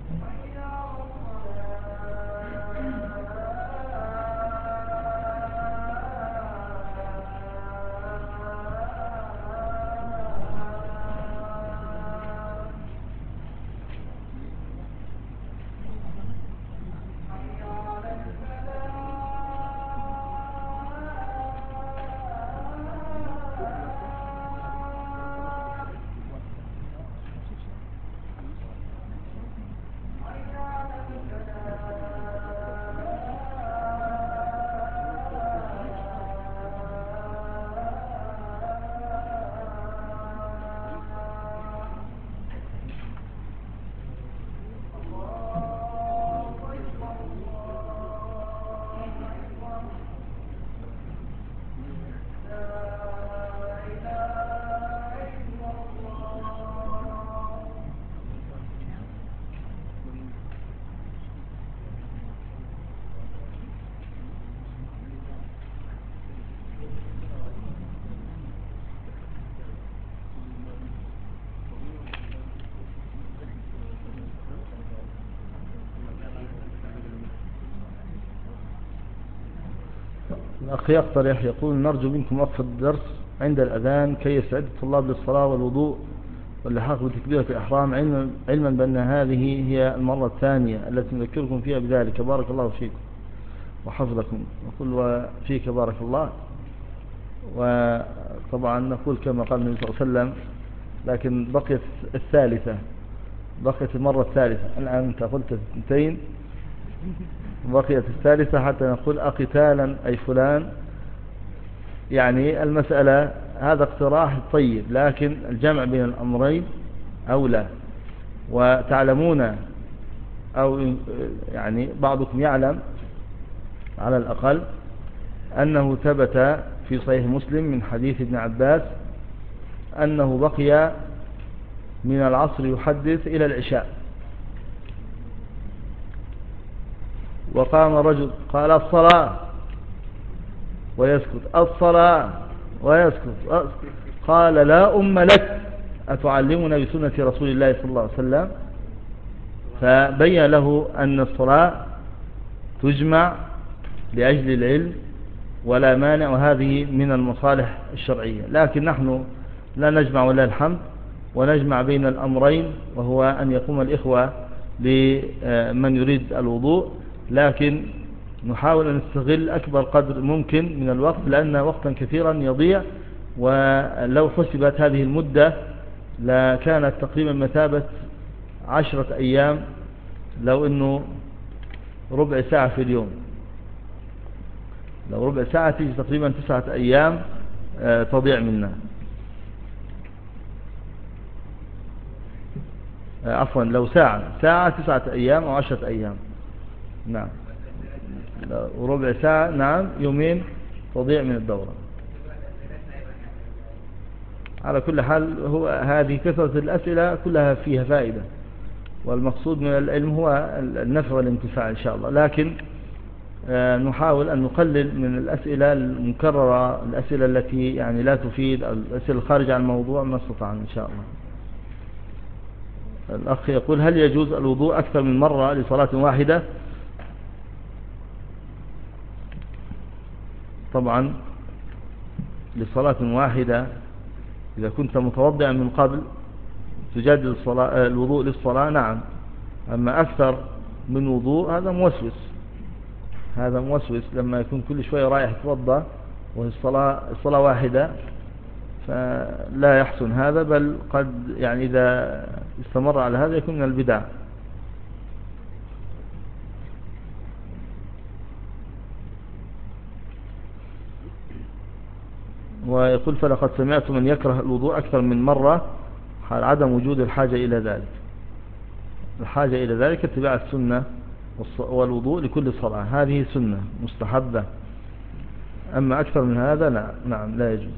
A: الأخ يقترح يقول نرجو منكم وقف الدرس عند الأذان كي يستعد الطلاب للصلاة والوضوء واللحاق بتكبيرة الإحرام، علما, علما بأن هذه هي المرة الثانية التي نذكركم فيها بذلك. بارك الله فيكم وحفظكم وكل وفيك بارك الله. وطبعا نقول كما قال النبي صلى الله عليه وسلم، لكن بقيت الثالثة، بقيت المرة الثالثة. الآن أنت قلت اثنتين، بقيت الثالثة حتى نقول أقتالا أي فلان. يعني المسألة هذا اقتراح طيب، لكن الجمع بين الأمرين أولى. وتعلمون أو يعني بعضكم يعلم على الأقل أنه ثبت في صحيح مسلم من حديث ابن عباس أنه بقي من العصر يحدث إلى العشاء، وقام رجل قال الصلاة ويسكت، الصلاة ويسكت، قال لا أم لك أتعلمنا بسنة رسول الله صلى الله عليه وسلم. فبين له أن الصلاة تجمع لأجل العلم ولا مانع، وهذه من المصالح الشرعية. لكن نحن لا نجمع ولا الحمد، ونجمع بين الأمرين، وهو أن يقوم الإخوة لمن يريد الوضوء، لكن نحاول أن نستغل أكبر قدر ممكن من الوقت، لأن وقتا كثيرا يضيع. ولو حسبت هذه المدة لكانت تقريبا مثابة عشرة أيام، لو أنه ربع ساعة في اليوم، لو ربع ساعة تيجي تقريبا تسعة أيام تضيع منا. عفوا لو ساعة ساعة تسعة أيام أو عشرة أيام. نعم، وربع ساعة نعم يومين تضيع من الدورة. على كل حال هو هذه كثرة الأسئلة كلها فيها فائدة، والمقصود من العلم هو النفع والانتفاع إن شاء الله. لكن نحاول أن نقلل من الأسئلة المكررة، الأسئلة التي يعني لا تفيد، الأسئلة الخارجة عن الموضوع ما استطعنا إن شاء الله. الأخ يقول هل يجوز الوضوء أكثر من مرة لصلاة واحدة؟ طبعا لصلاة واحدة إذا كنت متوضعا من قبل تجدد الصلاة الوضوء للصلاة نعم. أما أكثر من وضوء هذا موسوس، هذا موسوس لما يكون كل شوية رايح يتوضأ وهي الصلاة الصلاة واحدة، فلا يحسن هذا، بل قد يعني إذا استمر على هذا يكون من البدع. ويقول فلقد سمعت من يكره الوضوء أكثر من مرة حال عدم وجود الحاجة إلى ذلك. الحاجة إلى ذلك اتباع السنة والوضوء لكل صلاة، هذه سنة مستحبة. أما أكثر من هذا لا نعم لا يجوز.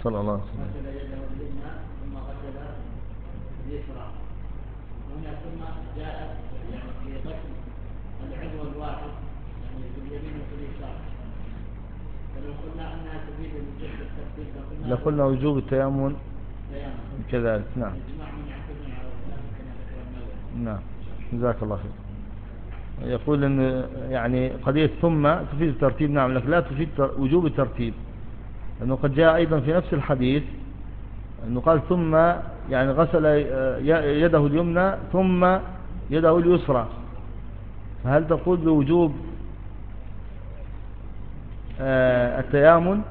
A: صلى الله عليه وسلم.
B: غسل يده اليمنى ثم غسل اليسرى. هنا ثم جاءت يعني في غسل العضو الواحد يعني في اليمين وفي اليسار. فلو قلنا أنها تفيد وجوب الترتيب
A: لقلنا وجوب التيمم كذلك. نعم.
B: إجماع من يعتمد على الكلام كما ذكر النووي.
A: نعم جزاك الله خير. يقول ان يعني قضية ثم تفيد الترتيب. نعم لكن لا تفيد وجوب الترتيب، لأنه قد جاء أيضا في نفس الحديث أنه قال ثم يعني غسل يده اليمنى ثم يده اليسرى. فهل تقول بوجوب التيامن؟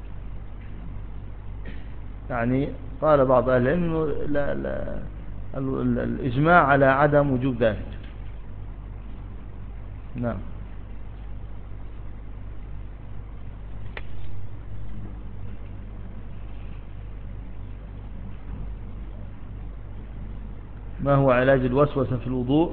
A: يعني قال بعض أهل العلم أنه لا لا الإجماع على عدم وجوب ذلك. نعم. ما هو علاج الوسوسة في الوضوء؟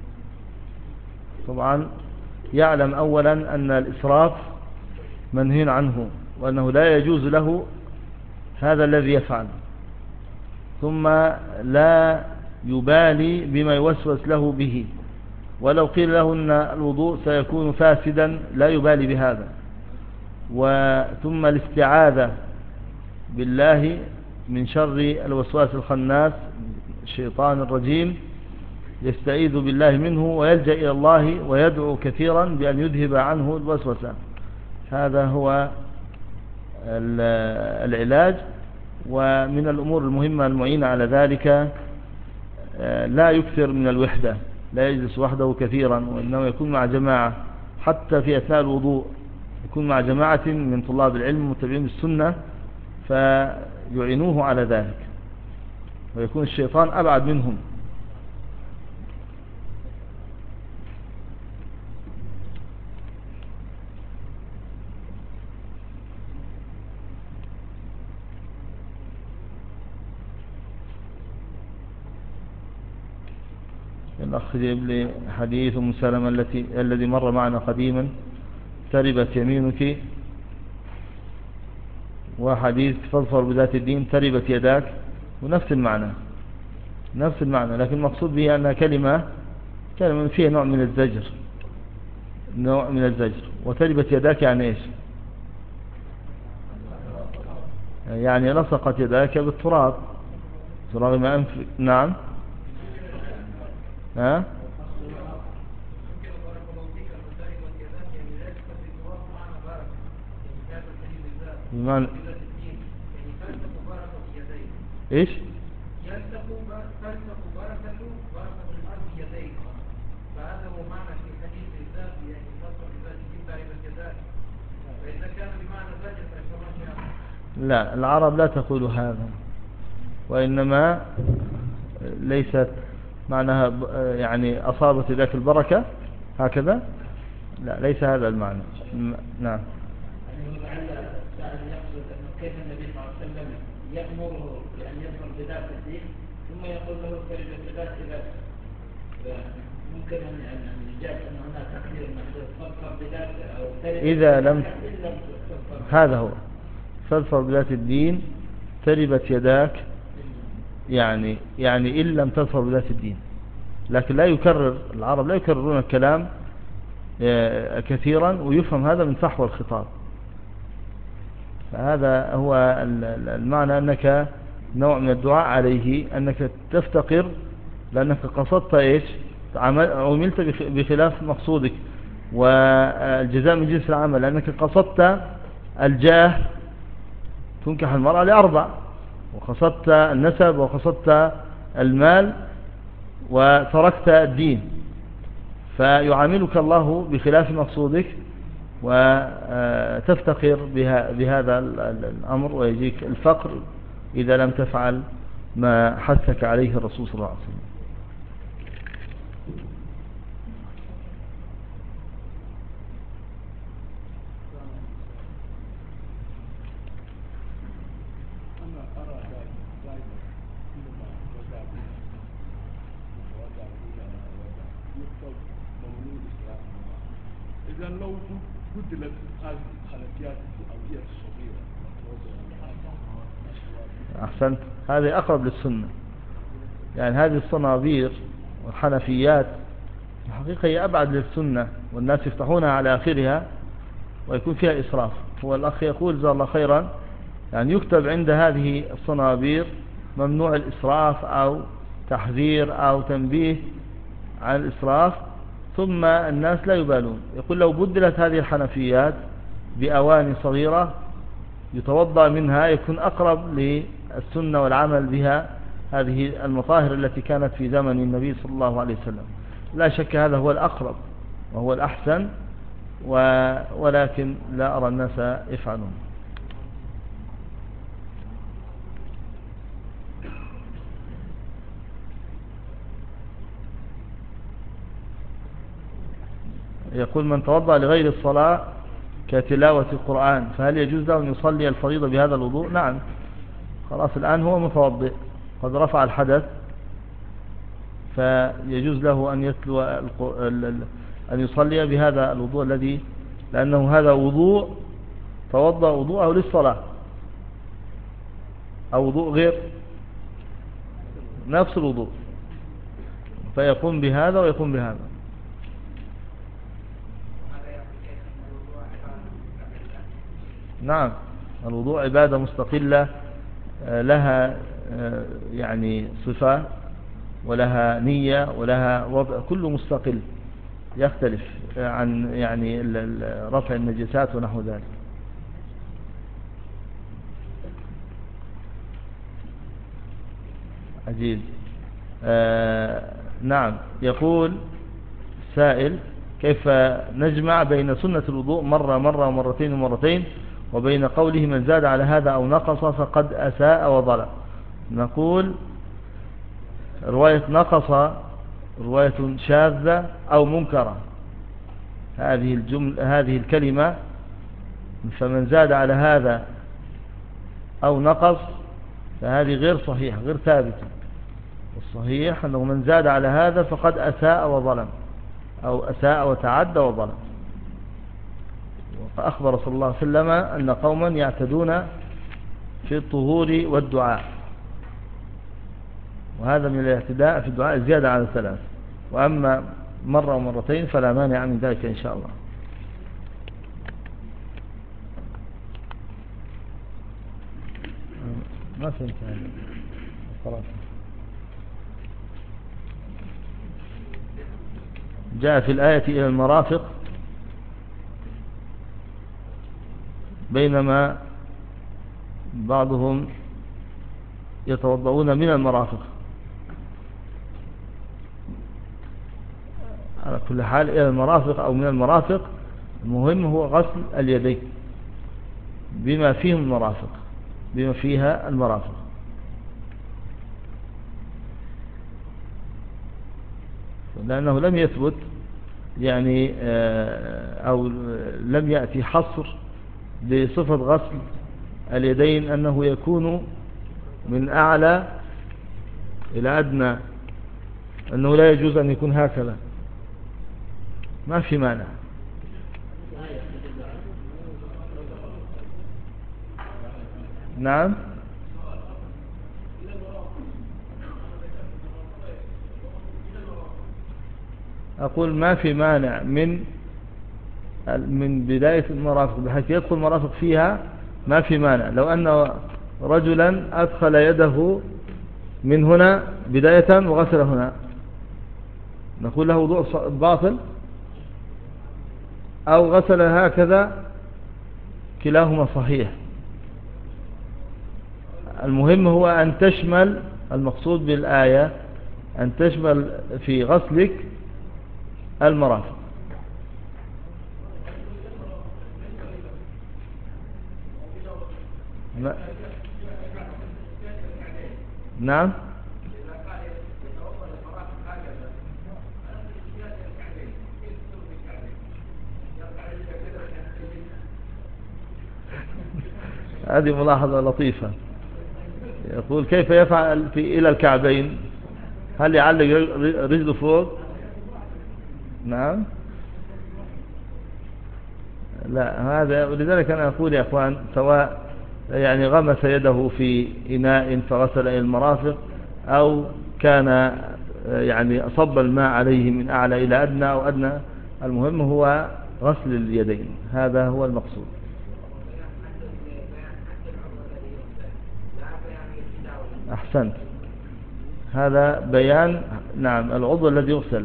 A: طبعا يعلم أولا أن الإسراف منهي عنه، وأنه لا يجوز له هذا الذي يفعل، ثم لا يبالي بما يوسوس له به، ولو قيل له أن الوضوء سيكون فاسدا لا يبالي بهذا. وثم الاستعاذة بالله من شر الوسواس الخناس الشيطان الرجيم، يستعيذ بالله منه ويلجأ إلى الله ويدعو كثيرا بأن يذهب عنه الوسوسة. هذا هو العلاج. ومن الأمور المهمة المعينة على ذلك لا يكثر من الوحدة، لا يجلس وحده كثيرا، وإنه يكون مع جماعة، حتى في أثناء الوضوء يكون مع جماعة من طلاب العلم المتبعين السنة فيعينوه على ذلك، ويكون الشيطان أبعد منهم. الأخ جيب لي حديث أم سلمة التي الذي مر معنا قديما، تربت يمينك، وحديث فاظفر بذات الدين تربت يداك، ونفس المعنى نفس المعنى، لكن المقصود به أنها كلمة كلمة فيها نوع من الزجر نوع من الزجر وتربت يداك يعني إيش؟ يعني لصقت يداك بالتراب رغم أنف. نعم. ها؟ بمعنى ايش؟ يلتق تلتق بركة بركة الأرض يديك، فهذا هو معنى في حديث الذات يعني تصل بذات الدين تربت يداك، فإذا كان بمعنى ذلك فإنما لا، العرب لا تقول هذا، وإنما ليست معناها يعني أصابت ذاك البركة هكذا، لا ليس هذا المعنى. نعم.
B: كيف النبي صلى الله عليه وسلم يأمره بأن يظهر بذات الدين ثم يقول له كلمة بذات ذات، ممكن أن يجاب أن هناك تقدير فاظفر بذات أو
A: إذا لم هذا هو فاظفر بذات الدين تربت يداك، يعني يعني إن لم تظفر بذات الدين، لكن لا يكرر العرب لا يكررون الكلام كثيرا ويفهم هذا من فحوى الخطاب. فهذا هو المعنى، أنك نوع من الدعاء عليه أنك تفتقر لأنك قصدت إيش؟ عملت بخلاف مقصودك، والجزاء من جنس العمل، لأنك قصدت الجاه تنكح المرأة لأربع، وقصدت النسب وقصدت المال وتركت الدين، فيعاملك الله بخلاف مقصودك وتفتقر بهذا الأمر، ويجيك الفقر إذا لم تفعل ما حثك عليه الرسول صلى الله عليه وسلم.
D: إذا لو بدلت هذه الخلفيات الأولية الصغيرة
A: أحسنت، هذه أقرب للسنة. يعني هذه الصنابير والحنفيات الحقيقة هي أبعد للسنة، والناس يفتحونها على آخرها ويكون فيها إسراف. هو الأخ يقول جزاه الله خيرا، يعني يكتب عند هذه الصنابير ممنوع الإسراف أو تحذير أو تنبيه عن الإسراف، ثم الناس لا يبالون. يقول لو بدلت هذه الحنفيات بأواني صغيرة يتوضأ منها يكون أقرب للسنة والعمل بها، هذه المطاهر التي كانت في زمن النبي صلى الله عليه وسلم. لا شك هذا هو الأقرب وهو الأحسن، ولكن لا أرى الناس يفعلون. يقول من توضأ لغير الصلاة كتلاوة القرآن فهل يجوز له أن يصلي الفريضة بهذا الوضوء؟ نعم، خلاص الآن هو متوضئ قد رفع الحدث، فيجوز له أن يتلو أن يصلي بهذا الوضوء الذي، لأنه هذا وضوء توضأ وضوءه للصلاة، أو وضوء غير نفس الوضوء، فيقوم بهذا ويقوم بهذا. نعم، الوضوء عبادة مستقلة لها يعني صفة ولها نية ولها وضع، كله مستقل يختلف عن يعني رفع النجسات ونحو ذلك. عجيب. آه نعم، يقول سائل كيف نجمع بين سنة الوضوء مرة مرة ومرتين ومرتين وبين قوله من زاد على هذا أو نقص فقد أساء وظلم؟ نقول رواية نقص رواية شاذة أو منكرة، هذه الجملة هذه الكلمة فمن زاد على هذا أو نقص فهذه غير صحيحة غير ثابتة. الصحيح أنه من زاد على هذا فقد أساء وظلم، أو أساء وتعدى وظلم. فأخبر صلى الله عليه وسلم أن قوما يعتدون في الطهور والدعاء، وهذا من الاعتداء في الدعاء زيادة على الثلاث، وأما مرة ومرتين فلا مانع من ذلك إن شاء الله. ما فهمت هذا خلاص. جاء في الآية إلى المرافق بينما بعضهم يتوضؤون من المرافق. على كل حال إلى المرافق أو من المرافق، المهم هو غسل اليدين بما فيهم المرافق بما فيها المرافق. لأنه لم يثبت يعني أو لم يأتي حصر بصفة غسل اليدين أنه يكون من أعلى إلى أدنى، أنه لا يجوز أن يكون هكذا، ما في مانع. نعم، أقول ما في مانع من من بداية المرافق بحيث يدخل المرافق فيها، ما في مانع. لو أن رجلا أدخل يده من هنا بداية وغسل هنا، نقول له وضوء باطل، أو غسل هكذا كلاهما صحيح. المهم هو أن تشمل، المقصود بالآية أن تشمل في غسلك المرافق. نعم، هذه ملاحظة لطيفة. يقول كيف يفعل في إلى الكعبين؟ هل يعلق رجله فوق؟ نعم، لا، هذا ولذلك أنا أقول يا أخوان، سواء يعني غمس يده في إناء فغسل إلى المرافق، أو كان يعني أصب الماء عليه من أعلى إلى أدنى أو أدنى، المهم هو غسل اليدين، هذا هو المقصود. أحسنت، هذا بيان، نعم، العضو الذي يغسل.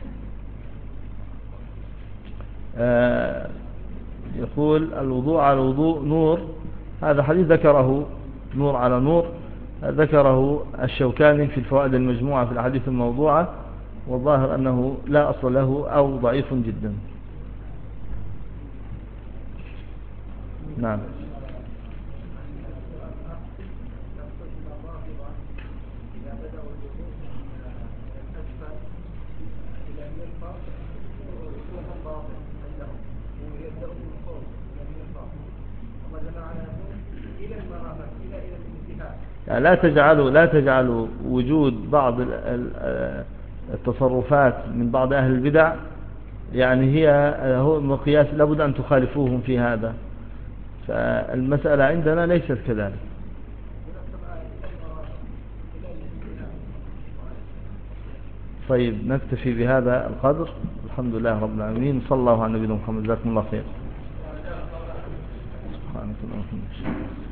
A: آه يقول الوضوء على الوضوء نور، هذا حديث ذكره نور على نور، ذكره الشوكاني في الفوائد المجموعة في الحديث الموضوعة، والظاهر أنه لا أصل له أو ضعيف جدا. نعم. يعني لا تجعلوا لا تجعلوا وجود بعض التصرفات من بعض أهل البدع يعني هي هو مقياس، لابد أن تخالفوهم في هذا، فالمسألة عندنا ليست كذلك. طيب نكتفي بهذا القدر، الحمد لله رب العالمين، صلى الله على نبينا محمد، جزاكم الله خير. سبحانك اللهم وبحمدك.